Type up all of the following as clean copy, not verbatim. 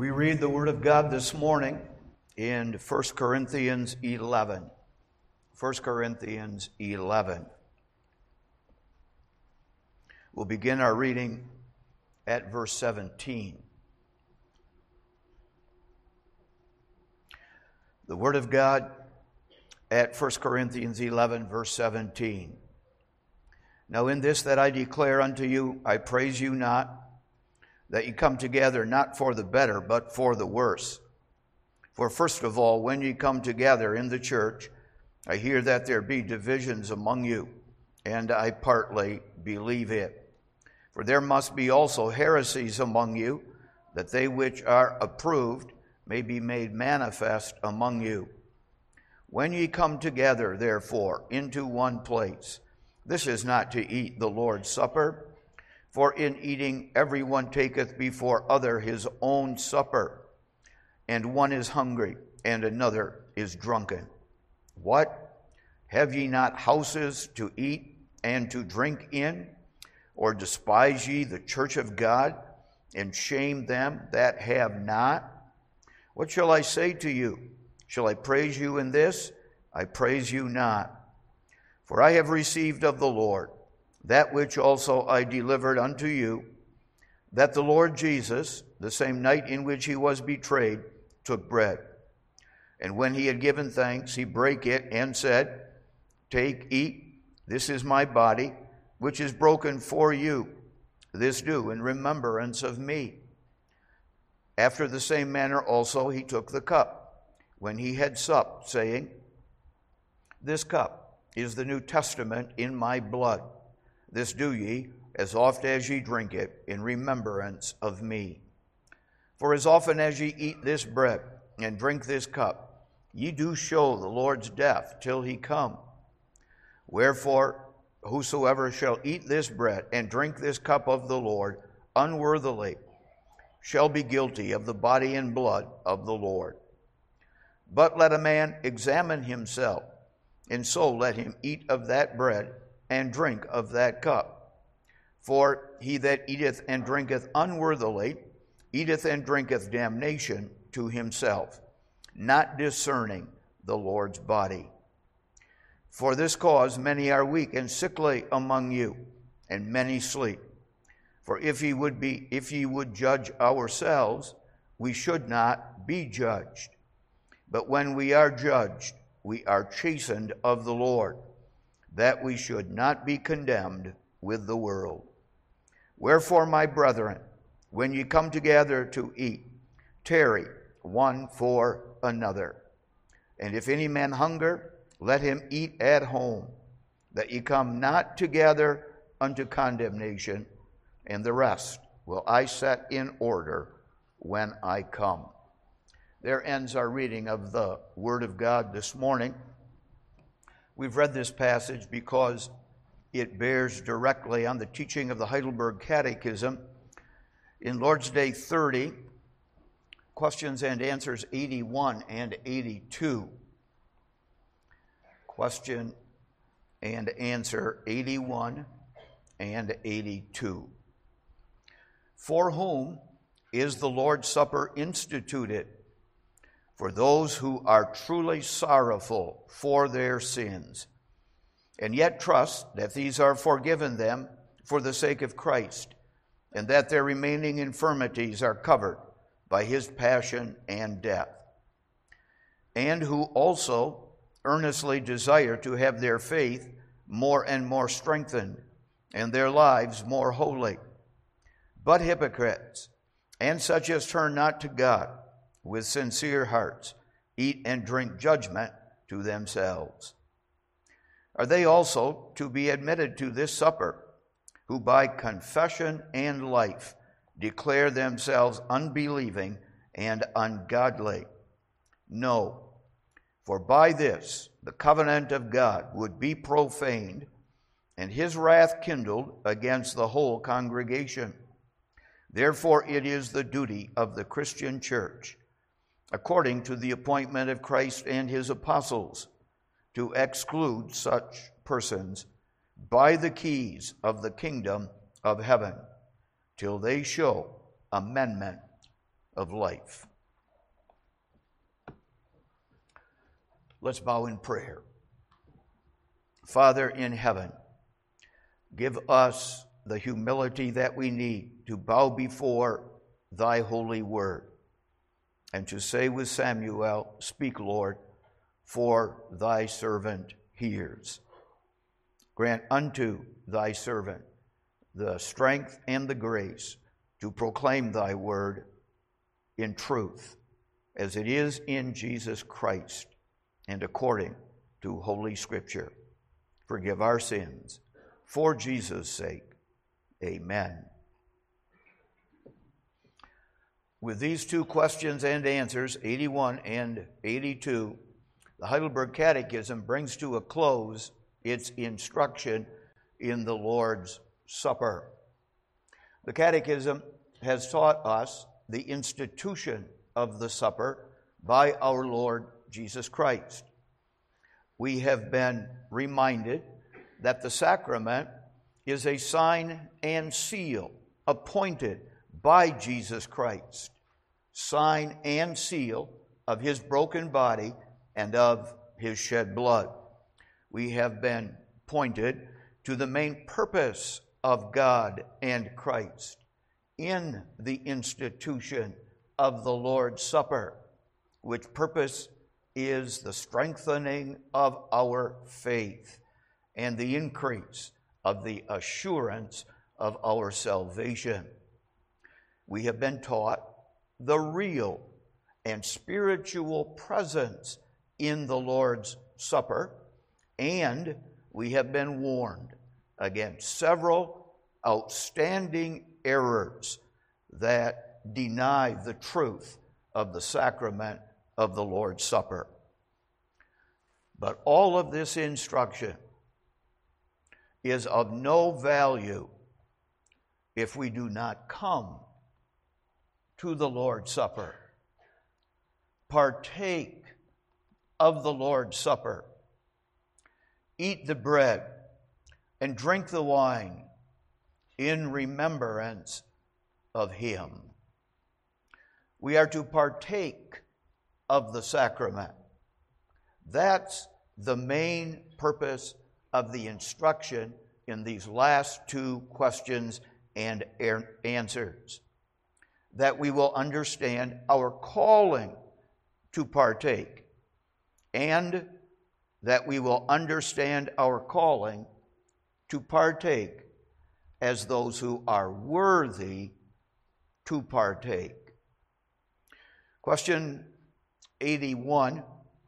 We read the Word of God this morning in 1 Corinthians 11. 1 Corinthians 11. We'll begin our reading at verse 17. The Word of God at 1 Corinthians 11, verse 17. Now in this that I declare unto you, I praise you not, that ye come together not for the better, but for the worse. For first of all, when ye come together in the church, I hear that there be divisions among you, and I partly believe it. For there must be also heresies among you, that they which are approved may be made manifest among you. When ye come together, therefore, into one place, this is not to eat the Lord's Supper, for in eating every one taketh before other his own supper, and one is hungry, and another is drunken. What? Have ye not houses to eat and to drink in? Or despise ye the church of God, and shame them that have not? What shall I say to you? Shall I praise you in this? I praise you not. For I have received of the Lord that which also I delivered unto you, that the Lord Jesus, the same night in which he was betrayed, took bread. And when he had given thanks, he brake it and said, Take, eat, this is my body, which is broken for you. This do in remembrance of me. After the same manner also he took the cup, when he had supped, saying, This cup is the New Testament in my blood. This do ye, as oft as ye drink it, in remembrance of me. For as often as ye eat this bread and drink this cup, ye do show the Lord's death till he come. Wherefore, whosoever shall eat this bread and drink this cup of the Lord unworthily shall be guilty of the body and blood of the Lord. But let a man examine himself, and so let him eat of that bread and drink of that cup. For he that eateth and drinketh unworthily eateth and drinketh damnation to himself, not discerning the Lord's body. For this cause many are weak and sickly among you, and many sleep. For if ye would judge ourselves, we should not be judged. But when we are judged, we are chastened of the Lord, that we should not be condemned with the world. Wherefore, my brethren, when ye come together to eat, tarry one for another. And if any man hunger, let him eat at home, that ye come not together unto condemnation, and the rest will I set in order when I come. There ends our reading of the Word of God this morning. We've read this passage because it bears directly on the teaching of the Heidelberg Catechism. In Lord's Day 30, questions and answers 81 and 82. Question and answer 81 and 82. For whom is the Lord's Supper instituted? For those who are truly sorrowful for their sins, and yet trust that these are forgiven them for the sake of Christ, and that their remaining infirmities are covered by his passion and death, and who also earnestly desire to have their faith more and more strengthened, and their lives more holy. But hypocrites, and such as turn not to God with sincere hearts, eat and drink judgment to themselves. Are they also to be admitted to this supper, who by confession and life declare themselves unbelieving and ungodly? No, for by this the covenant of God would be profaned, and his wrath kindled against the whole congregation. Therefore it is the duty of the Christian church, according to the appointment of Christ and his apostles, to exclude such persons by the keys of the kingdom of heaven, till they show amendment of life. Let's bow in prayer. Father in heaven, give us the humility that we need to bow before thy holy word and to say with Samuel, "Speak, Lord, for thy servant hears." Grant unto thy servant the strength and the grace to proclaim thy word in truth, as it is in Jesus Christ and according to Holy Scripture. Forgive our sins for Jesus' sake. Amen. With these two questions and answers, 81 and 82, the Heidelberg Catechism brings to a close its instruction in the Lord's Supper. The Catechism has taught us the institution of the supper by our Lord Jesus Christ. We have been reminded that the sacrament is a sign and seal appointed by Jesus Christ, sign and seal of his broken body and of his shed blood. We have been pointed to the main purpose of God and Christ in the institution of the Lord's Supper, which purpose is the strengthening of our faith and the increase of the assurance of our salvation. We have been taught the real and spiritual presence in the Lord's Supper, and we have been warned against several outstanding errors that deny the truth of the sacrament of the Lord's Supper. But all of this instruction is of no value if we do not come to the Lord's Supper, partake of the Lord's Supper, eat the bread and drink the wine in remembrance of him. We are to partake of the sacrament. That's the main purpose of the instruction in these last two questions and answers, that we will understand our calling to partake, and that we will understand our calling to partake as those who are worthy to partake. Question 81,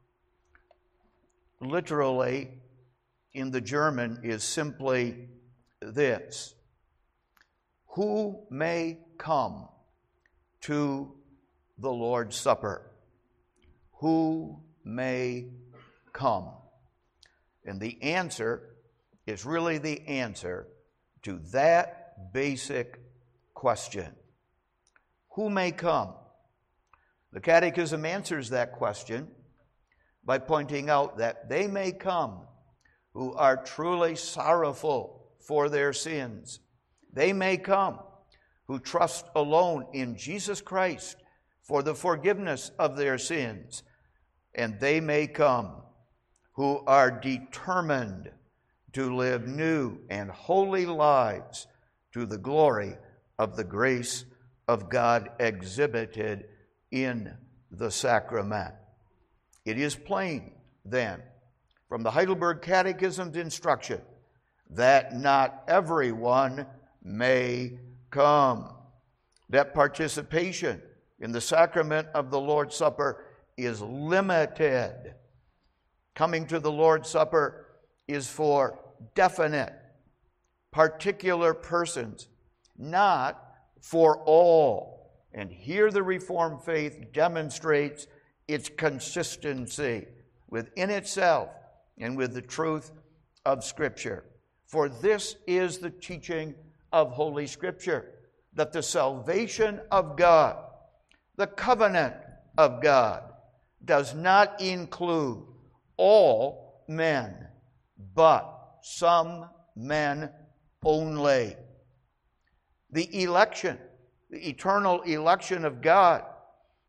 literally in the German, is simply this: who may come to the Lord's Supper? Who may come? And the answer is really the answer to that basic question. Who may come? The Catechism answers that question by pointing out that they may come who are truly sorrowful for their sins. They may come who trust alone in Jesus Christ for the forgiveness of their sins. And they may come who are determined to live new and holy lives to the glory of the grace of God exhibited in the sacrament. It is plain, then, from the Heidelberg Catechism's instruction that not everyone may come, that participation in the sacrament of the Lord's Supper is limited. Coming to the Lord's Supper is for definite, particular persons, not for all. And here the Reformed faith demonstrates its consistency within itself and with the truth of Scripture. For this is the teaching of Holy Scripture, that the salvation of God, the covenant of God, does not include all men, but some men only. The election, the eternal election of God,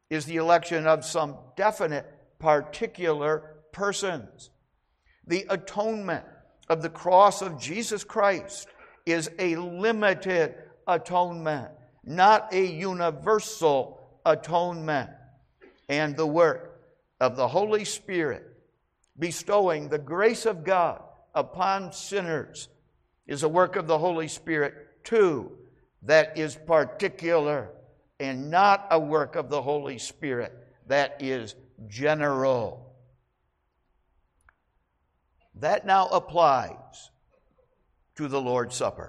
is the election of some definite, particular persons. The atonement of the cross of Jesus Christ is a limited atonement, not a universal atonement. And the work of the Holy Spirit bestowing the grace of God upon sinners is a work of the Holy Spirit too that is particular, and not a work of the Holy Spirit that is general. That now applies to the Lord's Supper.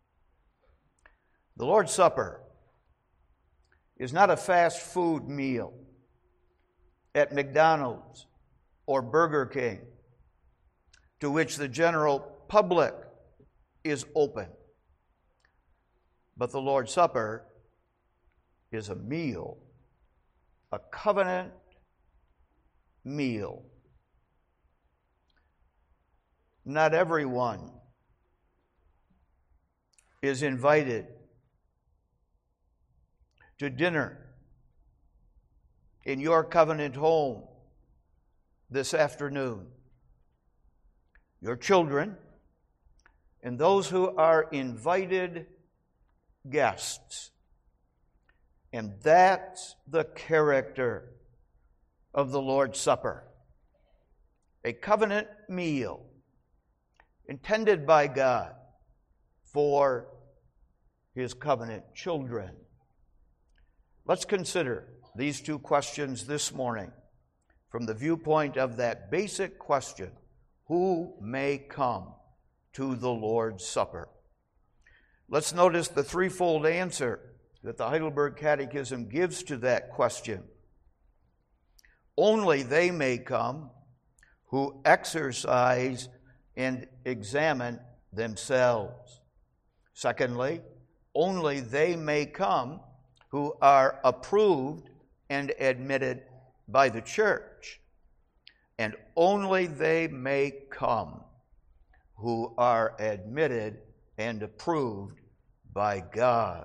The Lord's Supper is not a fast food meal at McDonald's or Burger King to which the general public is open. But the Lord's Supper is a meal, a covenant meal. Not everyone is invited to dinner in your covenant home this afternoon. Your children and those who are invited guests. And that's the character of the Lord's Supper. A covenant meal intended by God for His covenant children. Let's consider these two questions this morning from the viewpoint of that basic question: who may come to the Lord's Supper? Let's notice the threefold answer that the Heidelberg Catechism gives to that question. Only they may come who exercise and examine themselves. Secondly, only they may come who are approved and admitted by the church. And only they may come who are admitted and approved by God.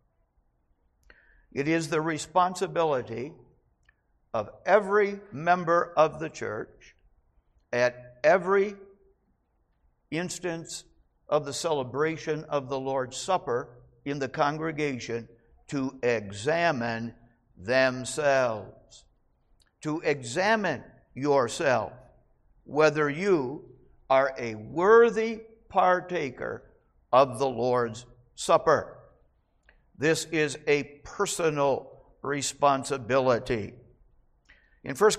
It is the responsibility of every member of the church at every instance of the celebration of the Lord's Supper in the congregation to examine themselves. To examine yourself whether you are a worthy partaker of the Lord's Supper. This is a personal responsibility. In 1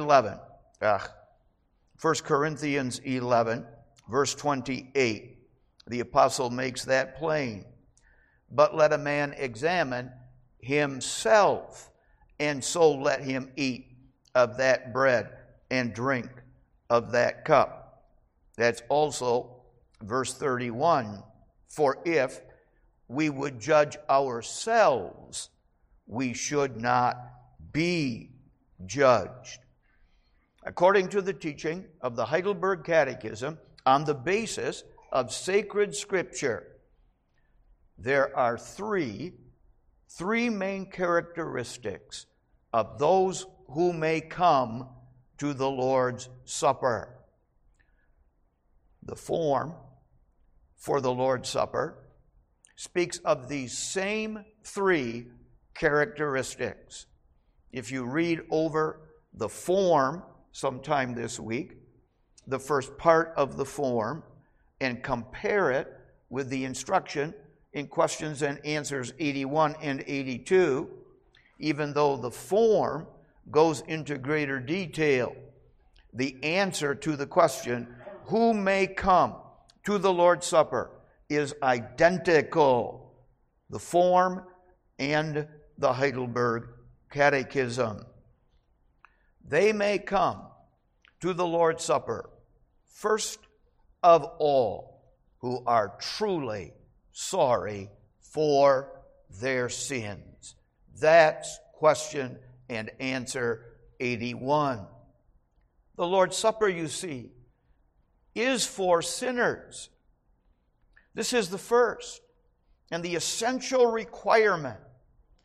Corinthians 11, verse 28, the apostle makes that plain. But let a man examine himself, and so let him eat of that bread and drink of that cup. That's also verse 31. For if we would judge ourselves, we should not be judged. According to the teaching of the Heidelberg Catechism, on the basis of sacred Scripture, there are three main characteristics of those who may come to the Lord's Supper. The form for the Lord's Supper speaks of these same three characteristics. If you read over the form sometime this week, the first part of the form, and compare it with the instruction in questions and answers 81 and 82, even though the form goes into greater detail, the answer to the question, who may come to the Lord's Supper, is identical. The form and the Heidelberg Catechism. They may come to the Lord's Supper, first of all, who are truly sorry for their sins. That's question and answer 81. The Lord's Supper, you see, is for sinners. This is the first and the essential requirement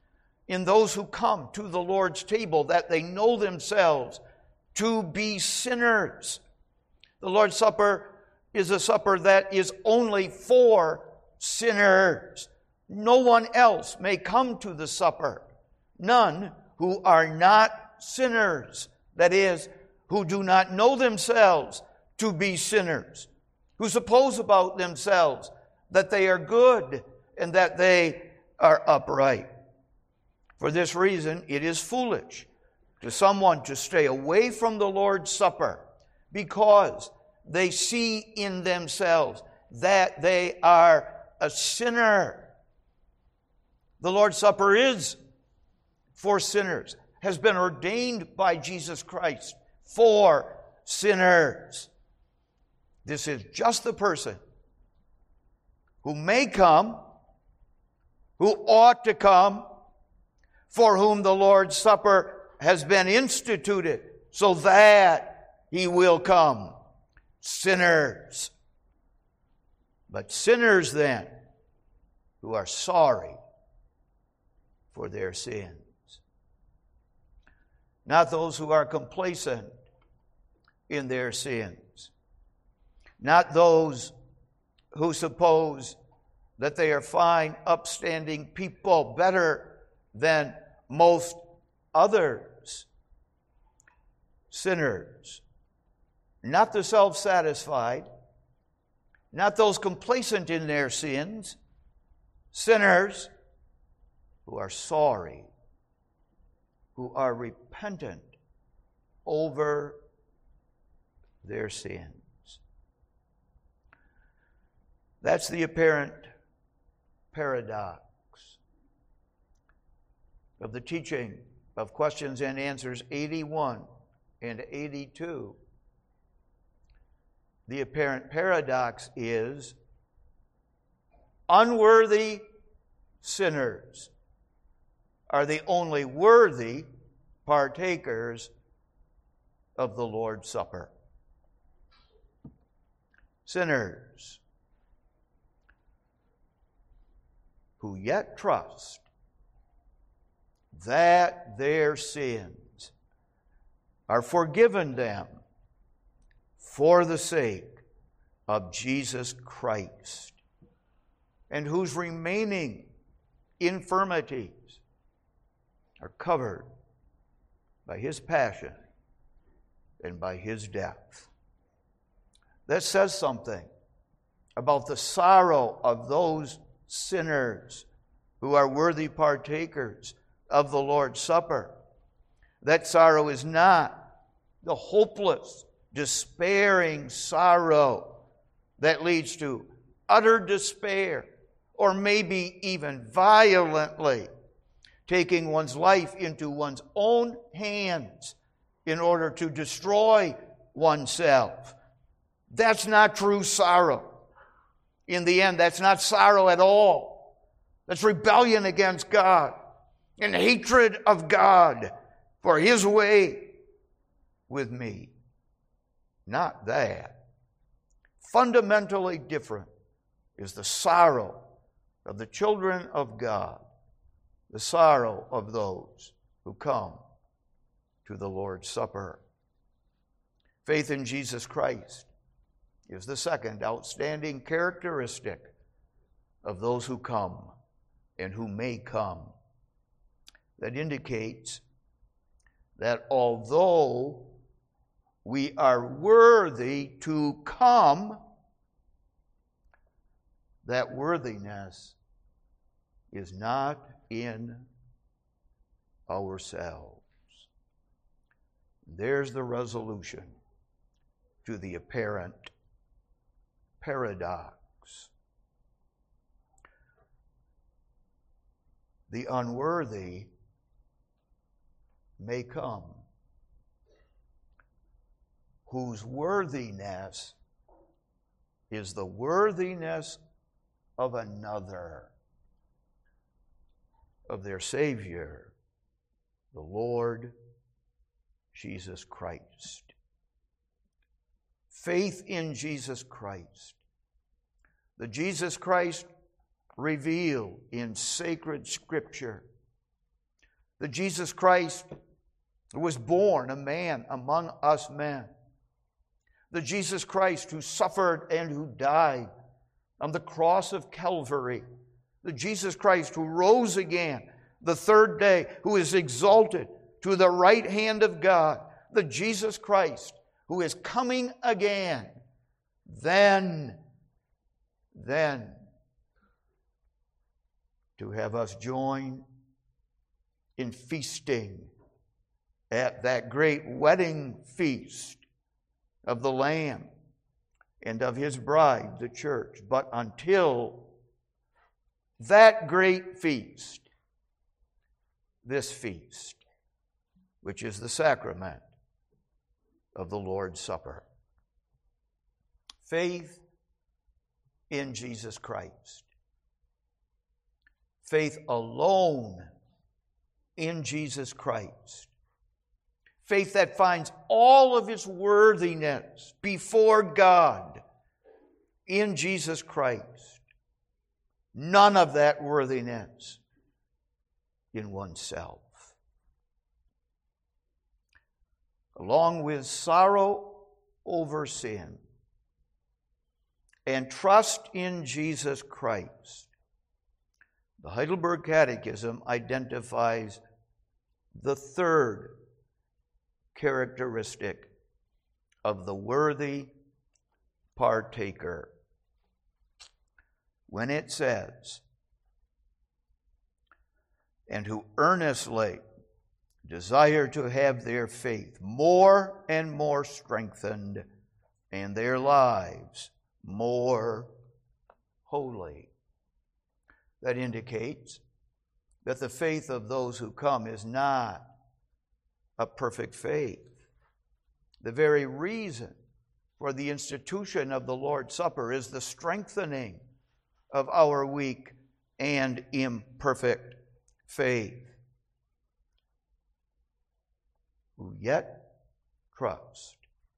in those who come to the Lord's table that they know themselves to be sinners. The Lord's Supper is a supper that is only for sinners. No one else may come to the supper. None who are not sinners, that is, who do not know themselves to be sinners, who suppose about themselves that they are good and that they are upright. For this reason, it is foolish to someone to stay away from the Lord's Supper, because they see in themselves that they are a sinner. The Lord's Supper is for sinners, has been ordained by Jesus Christ for sinners. This is just the person who may come, who ought to come, for whom the Lord's Supper has been instituted, so that he will come. Sinners. But sinners then, who are sorry for their sins. Not those who are complacent in their sins. Not those who suppose that they are fine, upstanding people, better than most others. Sinners. Not the self-satisfied. Not those complacent in their sins. Sinners who are sorry, who are repentant over their sins. That's the apparent paradox of the teaching of questions and answers 81 and 82. The apparent paradox is unworthy sinners are the only worthy partakers of the Lord's Supper. Sinners who yet trust that their sins are forgiven them for the sake of Jesus Christ, and whose remaining infirmities are covered by His passion and by His death. That says something about the sorrow of those sinners who are worthy partakers of the Lord's Supper. That sorrow is not the hopeless, despairing sorrow that leads to utter despair, or maybe even violently taking one's life into one's own hands in order to destroy oneself. That's not true sorrow. In the end, that's not sorrow at all. That's rebellion against God and hatred of God for His way with me. Not that. Fundamentally different is the sorrow of the children of God, the sorrow of those who come to the Lord's Supper. Faith in Jesus Christ is the second outstanding characteristic of those who come and who may come. That indicates that although we are worthy to come, that worthiness is not in ourselves. There's the resolution to the apparent paradox. The unworthy may come, whose worthiness is the worthiness of another, of their Savior, the Lord Jesus Christ. Faith in Jesus Christ, the Jesus Christ revealed in sacred Scripture, The Jesus Christ who was born a man among us men. The Jesus Christ who suffered and who died on the cross of Calvary. The Jesus Christ who rose again the third day, who is exalted to the right hand of God. The Jesus Christ who is coming again. Then to have us join in feasting at that great wedding feast of the Lamb and of His bride, the church. But until that great feast, this feast, which is the sacrament of the Lord's Supper. Faith in Jesus Christ. Faith alone in Jesus Christ. Faith that finds all of its worthiness before God in Jesus Christ. None of that worthiness in oneself. Along with sorrow over sin and trust in Jesus Christ, the Heidelberg Catechism identifies the third characteristic of the worthy partaker when it says, and who earnestly desire to have their faith more and more strengthened and their lives more holy. That indicates that the faith of those who come is not a perfect faith. The very reason for the institution of the Lord's Supper is the strengthening of our weak and imperfect faith, who yet trust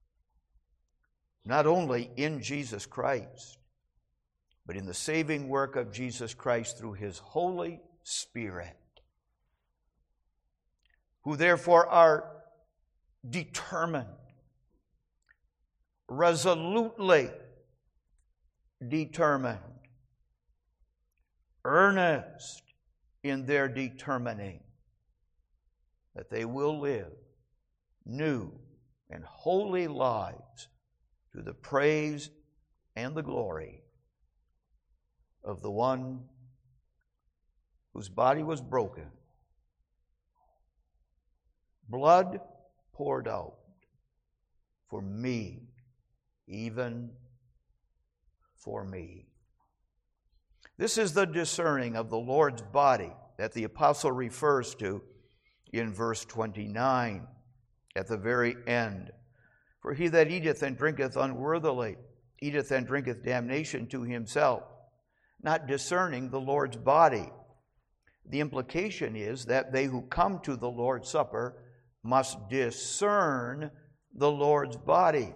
not only in Jesus Christ, but in the saving work of Jesus Christ through His Holy Spirit, who therefore are determined, resolutely determined, earnest in their determining that they will live new and holy lives to the praise and the glory of the one whose body was broken, blood poured out for me, even for me. This is the discerning of the Lord's body that the apostle refers to in verse 29 at the very end. For he that eateth and drinketh unworthily eateth and drinketh damnation to himself, not discerning the Lord's body. The implication is that they who come to the Lord's Supper must discern the Lord's body.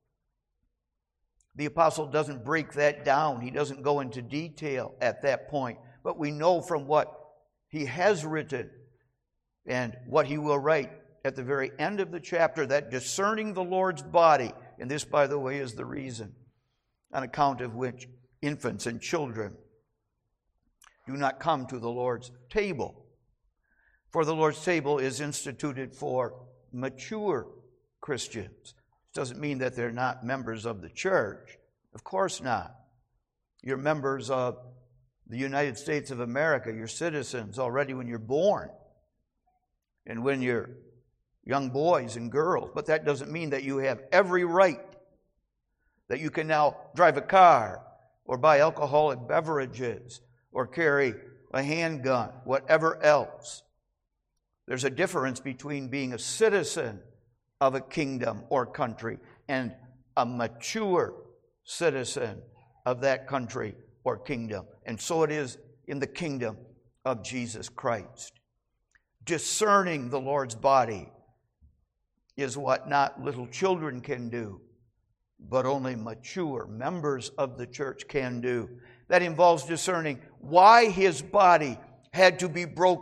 The apostle doesn't break that down. He doesn't go into detail at that point. But we know from what he has written and what he will write at the very end of the chapter that discerning the Lord's body, and this, by the way, is the reason on account of which infants and children do not come to the Lord's table. For the Lord's table is instituted for mature Christians. It doesn't mean that they're not members of the church. Of course not. You're members of the United States of America. You're citizens already when you're born and when you're young boys and girls. But that doesn't mean that you have every right, that you can now drive a car or buy alcoholic beverages or carry a handgun, whatever else. There's a difference between being a citizen of a kingdom or country and a mature citizen of that country or kingdom. And so it is in the kingdom of Jesus Christ. Discerning the Lord's body is what not little children can do, but only mature members of the church can do. That involves discerning why His body had to be broken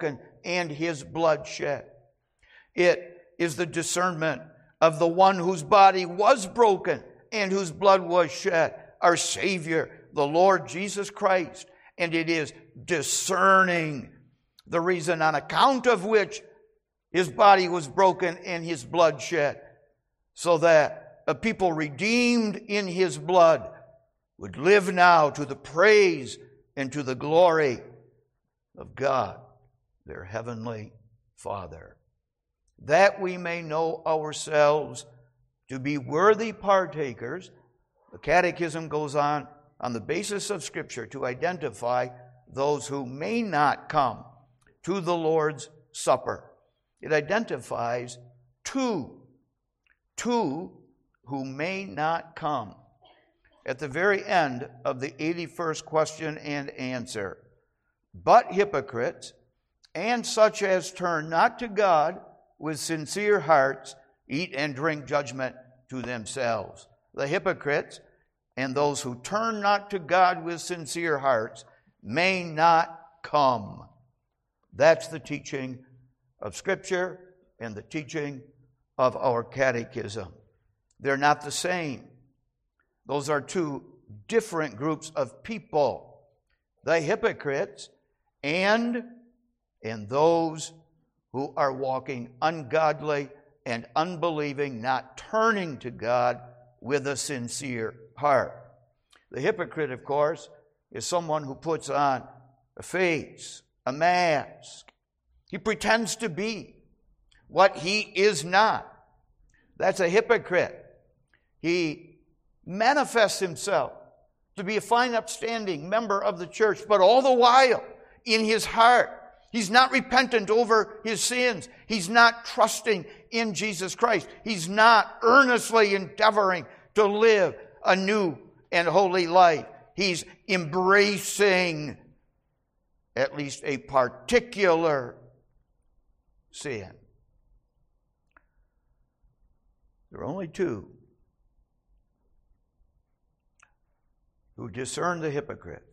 and his blood shed. It is the discernment of the one whose body was broken and whose blood was shed, our Savior, the Lord Jesus Christ. And it is discerning the reason on account of which his body was broken and his blood shed, so that a people redeemed in his blood would live now to the praise and to the glory of God, their heavenly Father, that we may know ourselves to be worthy partakers. The Catechism goes on the basis of Scripture, to identify those who may not come to the Lord's Supper. It identifies two who may not come at the very end of the 81st question and answer. But hypocrites, and such as turn not to God with sincere hearts, eat and drink judgment to themselves. The hypocrites and those who turn not to God with sincere hearts may not come. That's the teaching of Scripture and the teaching of our catechism. They're not the same. Those are two different groups of people. The hypocrites and those who are walking ungodly and unbelieving, not turning to God with a sincere heart. The hypocrite, of course, is someone who puts on a face, a mask. He pretends to be what he is not. That's a hypocrite. He manifests himself to be a fine, upstanding member of the church, but all the while, in his heart, he's not repentant over his sins. He's not trusting in Jesus Christ. He's not earnestly endeavoring to live a new and holy life. He's embracing at least a particular sin. There are only two who discern the hypocrite.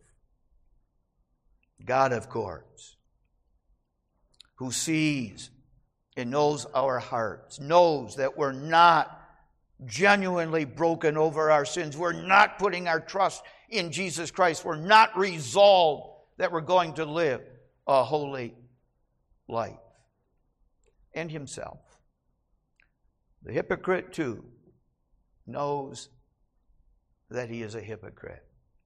God, of course, who sees and knows our hearts, knows that we're not genuinely broken over our sins. We're not putting our trust in Jesus Christ. We're not resolved that we're going to live a holy life. And himself. The hypocrite, too, knows that he is a hypocrite.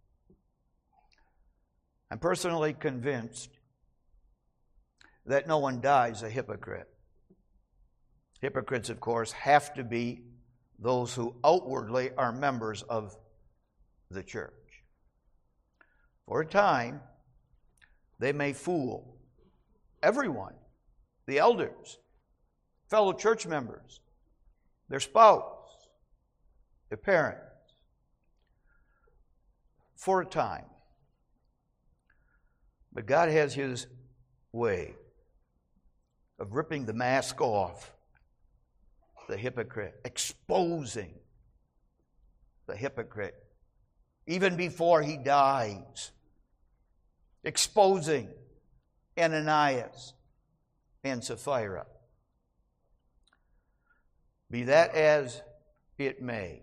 I'm personally convinced that no one dies a hypocrite. Hypocrites, of course, have to be those who outwardly are members of the church. For a time, they may fool everyone, the elders, fellow church members, their spouse, their parents, for a time. But God has his way of ripping the mask off the hypocrite, exposing the hypocrite even before he dies, exposing Ananias and Sapphira. Be that as it may,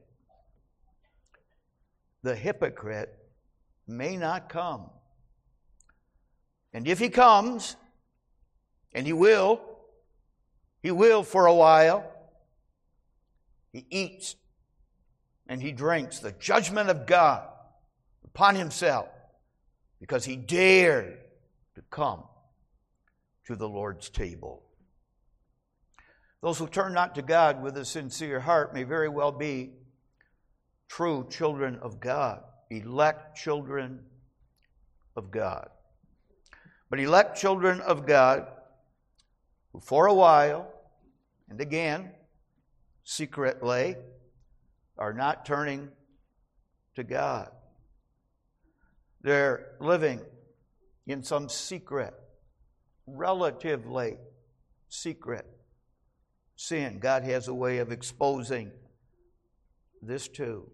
the hypocrite may not come. And if he comes, and he will for a while, he eats and he drinks the judgment of God upon himself because he dared to come to the Lord's table. Those who turn not to God with a sincere heart may very well be true children of God, elect children of God. But elect children of God who for a while, and again, secretly, are not turning to God. They're living in some secret, relatively secret sin. God has a way of exposing this too.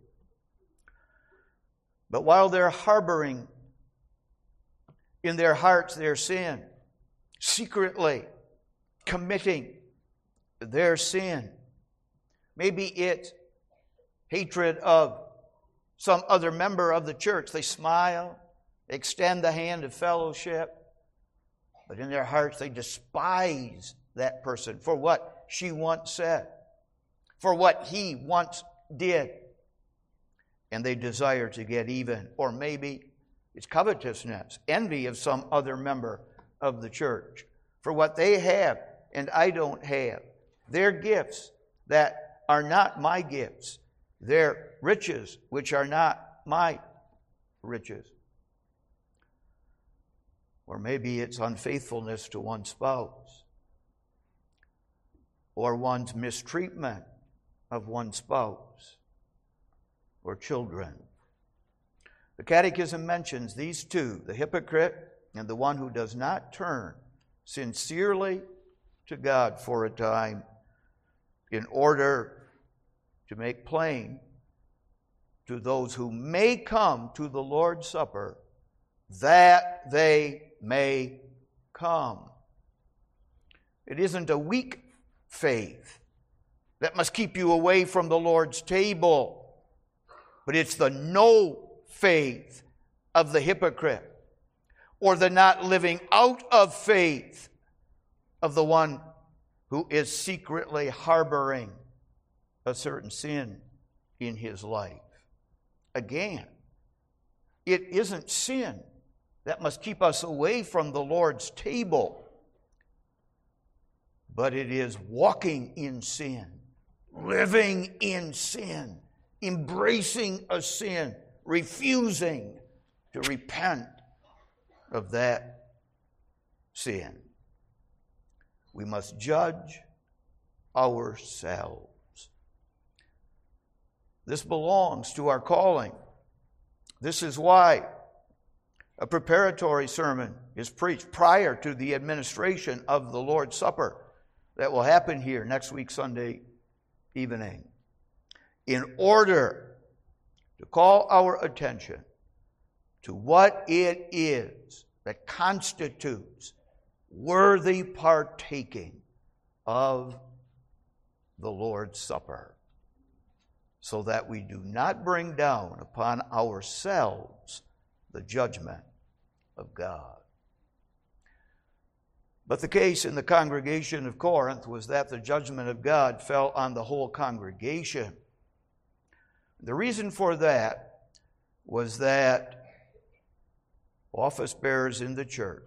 But while they're harboring in their hearts their sin, secretly committing their sin. Maybe it's hatred of some other member of the church. They smile, they extend the hand of fellowship, but in their hearts they despise that person for what she once said, for what he once did. And they desire to get even. Or maybe it's covetousness, envy of some other member of the church for what they have and I don't have. Their gifts that are not my gifts. Their riches which are not my riches. Or maybe it's unfaithfulness to one's spouse, or one's mistreatment of one's spouse or children. The Catechism mentions these two, the hypocrite and the one who does not turn sincerely to God for a time, in order to make plain to those who may come to the Lord's Supper that they may come. It isn't a weak faith that must keep you away from the Lord's table, but it's the no faith of the hypocrite, or the not living out of faith of the one who is secretly harboring a certain sin in his life. Again, it isn't sin that must keep us away from the Lord's table, but it is walking in sin, living in sin, embracing a sin, refusing to repent of that sin. We must judge ourselves. This belongs to our calling. This is why a preparatory sermon is preached prior to the administration of the Lord's Supper that will happen here next week, Sunday evening, in order to call our attention to what it is that constitutes worthy partaking of the Lord's Supper, so that we do not bring down upon ourselves the judgment of God. But the case in the congregation of Corinth was that the judgment of God fell on the whole congregation. The reason for that was that office bearers in the church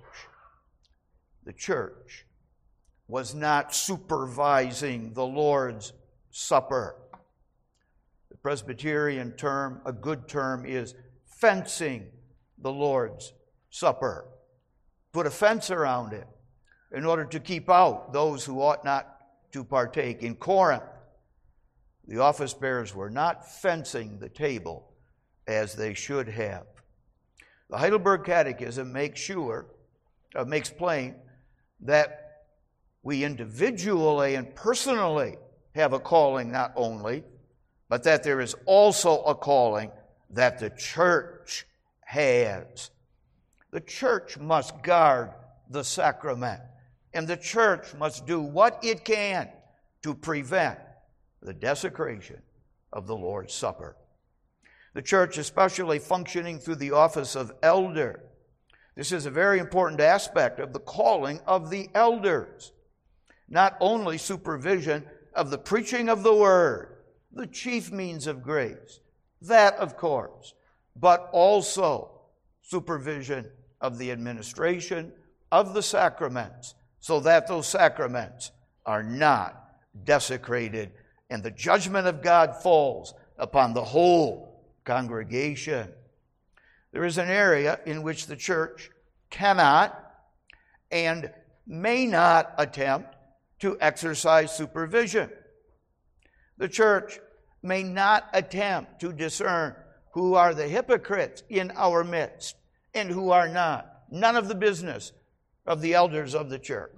was not supervising the Lord's Supper. The Presbyterian term, a good term, is fencing the Lord's Supper. Put a fence around it in order to keep out those who ought not to partake. In Corinth, the office bearers were not fencing the table as they should have. The Heidelberg Catechism makes plain that we individually and personally have a calling not only, but that there is also a calling that the church has. The church must guard the sacrament, and the church must do what it can to prevent the desecration of the Lord's Supper. The church, especially functioning through the office of elder, this is a very important aspect of the calling of the elders. Not only supervision of the preaching of the word, the chief means of grace, that of course, but also supervision of the administration of the sacraments, so that those sacraments are not desecrated and the judgment of God falls upon the whole congregation. There is an area in which the church cannot and may not attempt to exercise supervision. The church may not attempt to discern who are the hypocrites in our midst and who are not. None of the business of the elders of the church.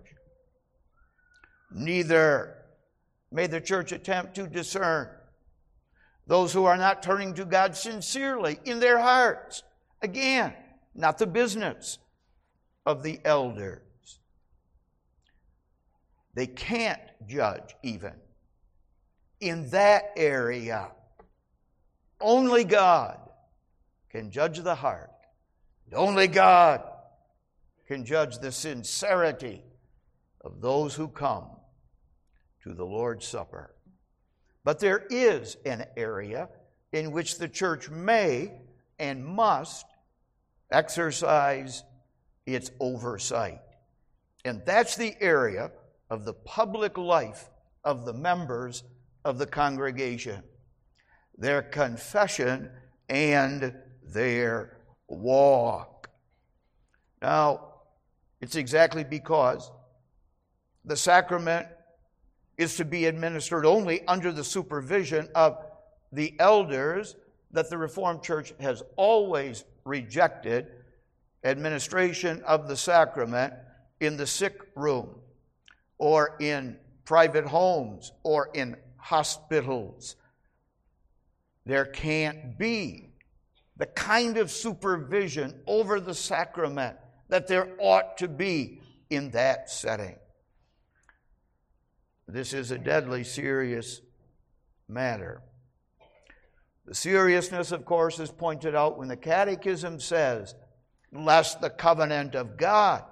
Neither may the church attempt to discern those who are not turning to God sincerely in their hearts. Again, not the business of the elders. They can't judge even in that area. Only God can judge the heart. Only God can judge the sincerity of those who come to the Lord's Supper. But there is an area in which the church may and must exercise its oversight. And that's the area of the public life of the members of the congregation. Their confession and their walk. Now, it's exactly because the sacrament is to be administered only under the supervision of the elders that the Reformed Church has always rejected administration of the sacrament in the sick room or in private homes or in hospitals. There can't be the kind of supervision over the sacrament that there ought to be in that setting. This is a deadly serious matter. The seriousness, of course, is pointed out when the Catechism says, lest the covenant of God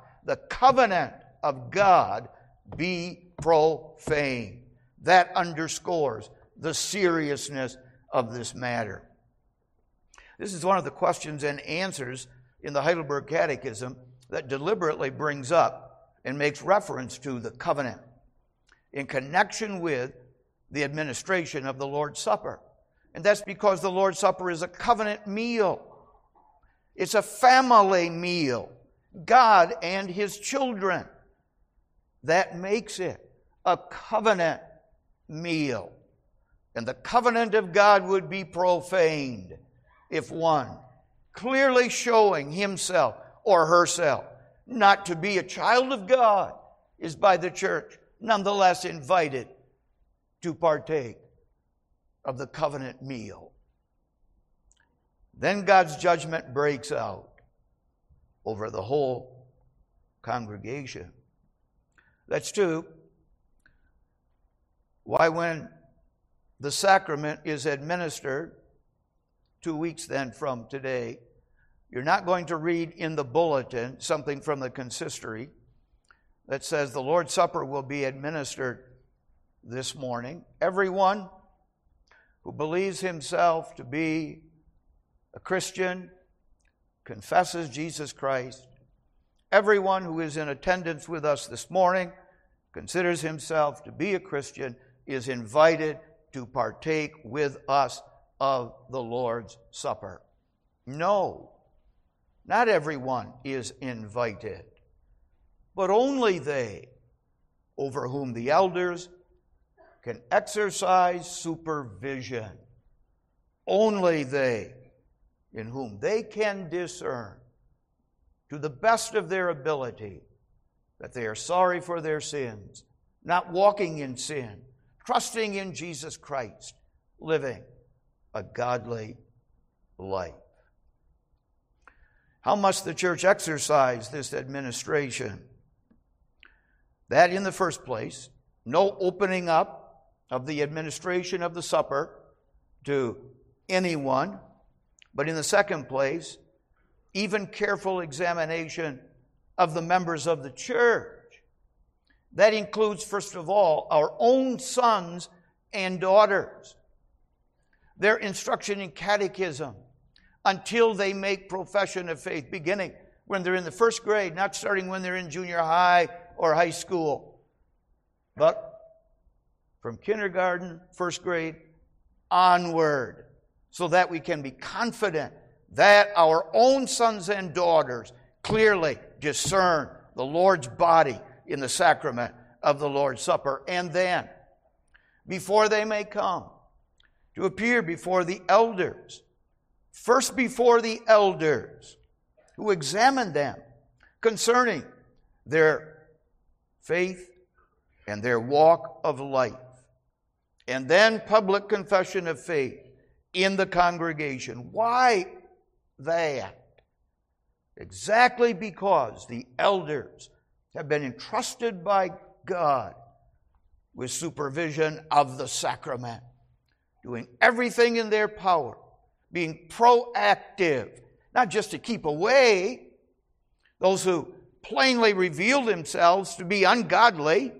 be profane. That underscores the seriousness of this matter. This is one of the questions and answers in the Heidelberg Catechism that deliberately brings up and makes reference to the covenant in connection with the administration of the Lord's Supper. And that's because the Lord's Supper is a covenant meal. It's a family meal. God and His children. That makes it a covenant meal. And the covenant of God would be profaned if one, clearly showing himself or herself not to be a child of God, is by the church nonetheless invited to partake of the covenant meal. Then God's judgment breaks out over the whole congregation. That's true. Why, when the sacrament is administered 2 weeks then from today, you're not going to read in the bulletin something from the consistory that says the Lord's Supper will be administered this morning. Everyone who believes himself to be a Christian, confesses Jesus Christ, everyone who is in attendance with us this morning, considers himself to be a Christian, is invited to partake with us of the Lord's Supper. No, not everyone is invited, but only they over whom the elders can exercise supervision. Only they in whom they can discern to the best of their ability that they are sorry for their sins, not walking in sin, trusting in Jesus Christ, living a godly life. How must the church exercise this administration? That, in the first place, no opening up of the administration of the supper to anyone, but in the second place, even careful examination of the members of the church. That includes, first of all, our own sons and daughters. Their instruction in catechism until they make profession of faith, beginning when they're in the first grade, not starting when they're in junior high or high school, but from kindergarten, first grade, onward, so that we can be confident that our own sons and daughters clearly discern the Lord's body in the sacrament of the Lord's Supper. And then, before they may come, to appear before the elders, first before the elders, who examine them concerning their faith and their walk of life. And then public confession of faith in the congregation. Why that? Exactly because the elders have been entrusted by God with supervision of the sacrament, doing everything in their power, being proactive, not just to keep away those who plainly reveal themselves to be ungodly,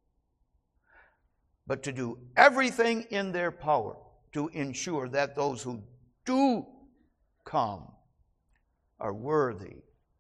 but to do everything in their power to ensure that those who do come are worthy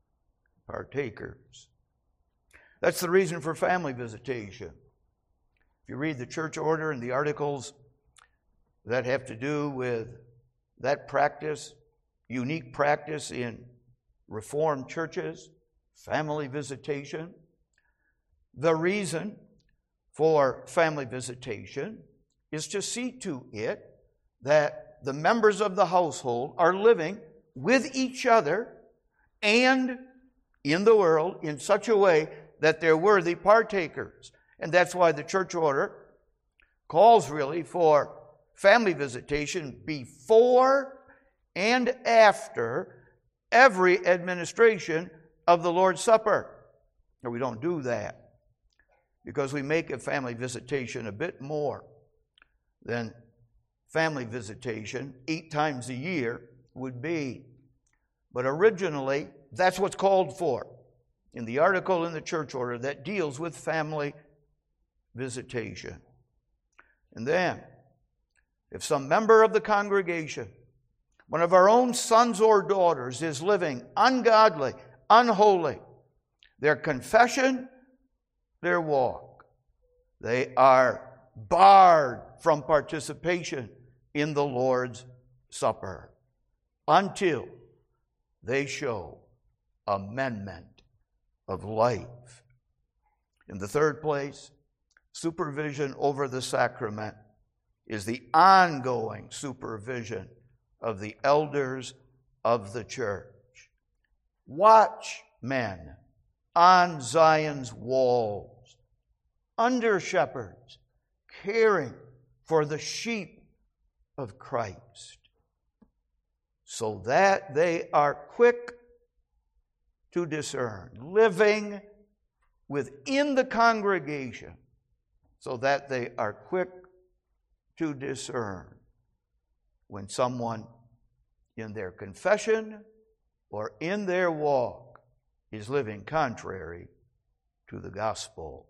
partakers. That's the reason for family visitation. If you read the church order and the articles that have to do with that practice, unique practice in Reformed churches, family visitation, the reason for family visitation is to see to it that the members of the household are living with each other and in the world in such a way that they're worthy partakers. And that's why the church order calls really for family visitation before and after every administration of the Lord's Supper. Now, we don't do that because we make a family visitation a bit more than family visitation 8 times a year would be. But originally, that's what's called for in the article in the church order that deals with family visitation. And then, if some member of the congregation, one of our own sons or daughters, is living ungodly, unholy, their confession, their walk, they are barred from participation in the Lord's Supper until they show amendment of life. In the third place, supervision over the sacrament is the ongoing supervision of the elders of the church. Watchmen on Zion's walls, under shepherds, caring for the sheep of Christ, so that they are quick to discern, living within the congregation, so that they are quick to discern when someone in their confession or in their walk is living contrary to the gospel.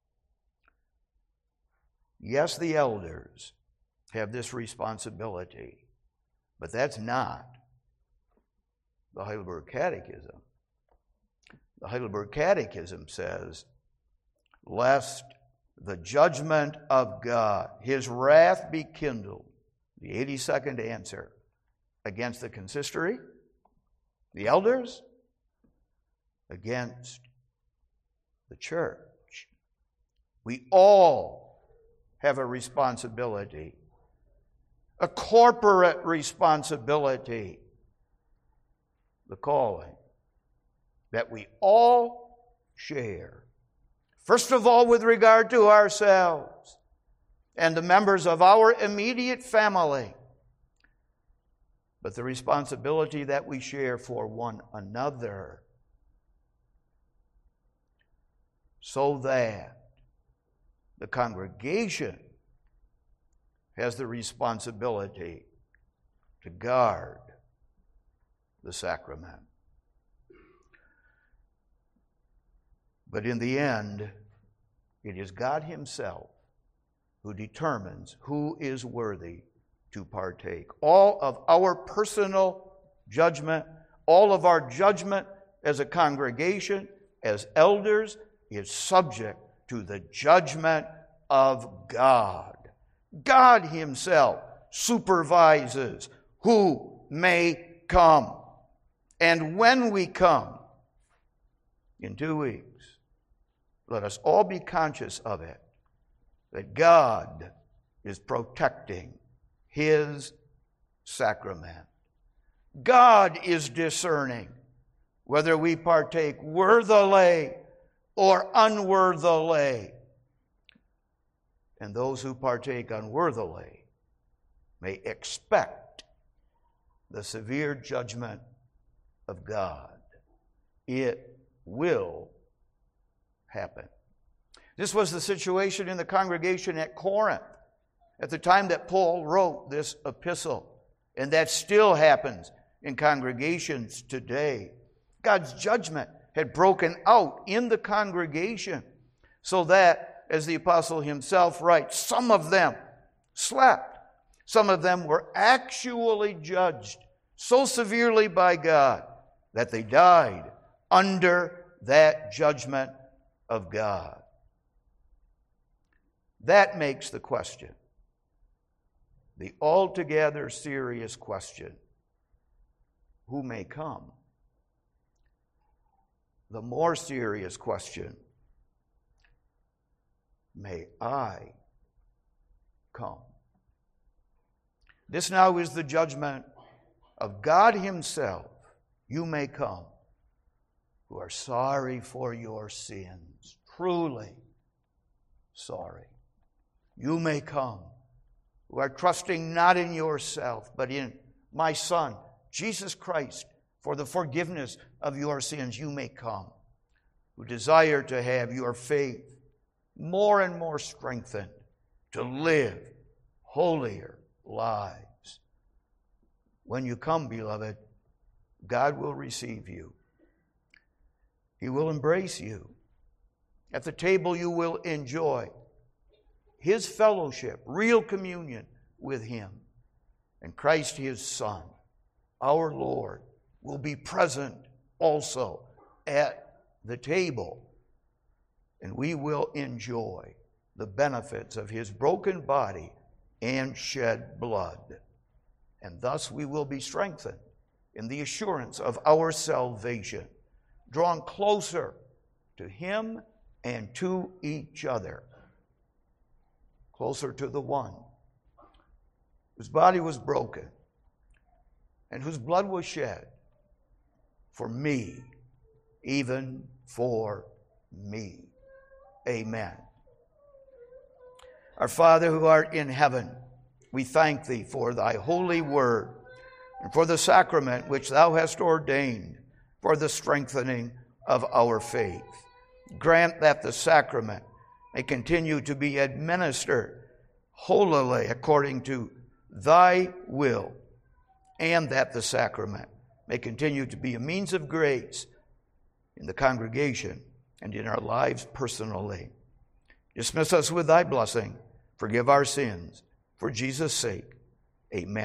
Yes, the elders have this responsibility, but that's not the Heidelberg Catechism. The Heidelberg Catechism says, lest the judgment of God, His wrath be kindled, the 82nd answer, against the consistory, the elders, against the church. We all have a responsibility, a corporate responsibility, the calling that we all share. First of all, with regard to ourselves and the members of our immediate family, but the responsibility that we share for one another, so that the congregation has the responsibility to guard the sacrament. But in the end, it is God Himself who determines who is worthy to partake. All of our personal judgment, all of our judgment as a congregation, as elders, is subject to the judgment of God. God Himself supervises who may come. And when we come, in 2 weeks, let us all be conscious of it, that God is protecting His sacrament. God is discerning whether we partake worthily or unworthily. And those who partake unworthily may expect the severe judgment of God. It will happen. This was the situation in the congregation at Corinth at the time that Paul wrote this epistle. And that still happens in congregations today. God's judgment had broken out in the congregation so that, as the apostle himself writes, some of them slept. Some of them were actually judged so severely by God that they died under that judgment of God. That makes the question, the altogether serious question, who may come? The more serious question, may I come? This now is the judgment of God himself. You may come, who are sorry for your sins, truly sorry. You may come, who are trusting not in yourself, but in my Son, Jesus Christ, for the forgiveness of your sins. You may come, who desire to have your faith more and more strengthened to live holier lives. When you come, beloved, God will receive you. He will embrace you. At the table you will enjoy his fellowship, real communion with him. And Christ, his Son, our Lord, will be present also at the table. And we will enjoy the benefits of his broken body and shed blood. And thus we will be strengthened in the assurance of our salvation, drawn closer to him and to each other, closer to the one whose body was broken and whose blood was shed for me, even for me. Amen. Our Father who art in heaven, we thank thee for thy holy word and for the sacrament which thou hast ordained for the strengthening of our faith. Grant that the sacrament may continue to be administered holily according to thy will, and that the sacrament may continue to be a means of grace in the congregation and in our lives personally. Dismiss us with thy blessing. Forgive our sins. For Jesus' sake, amen.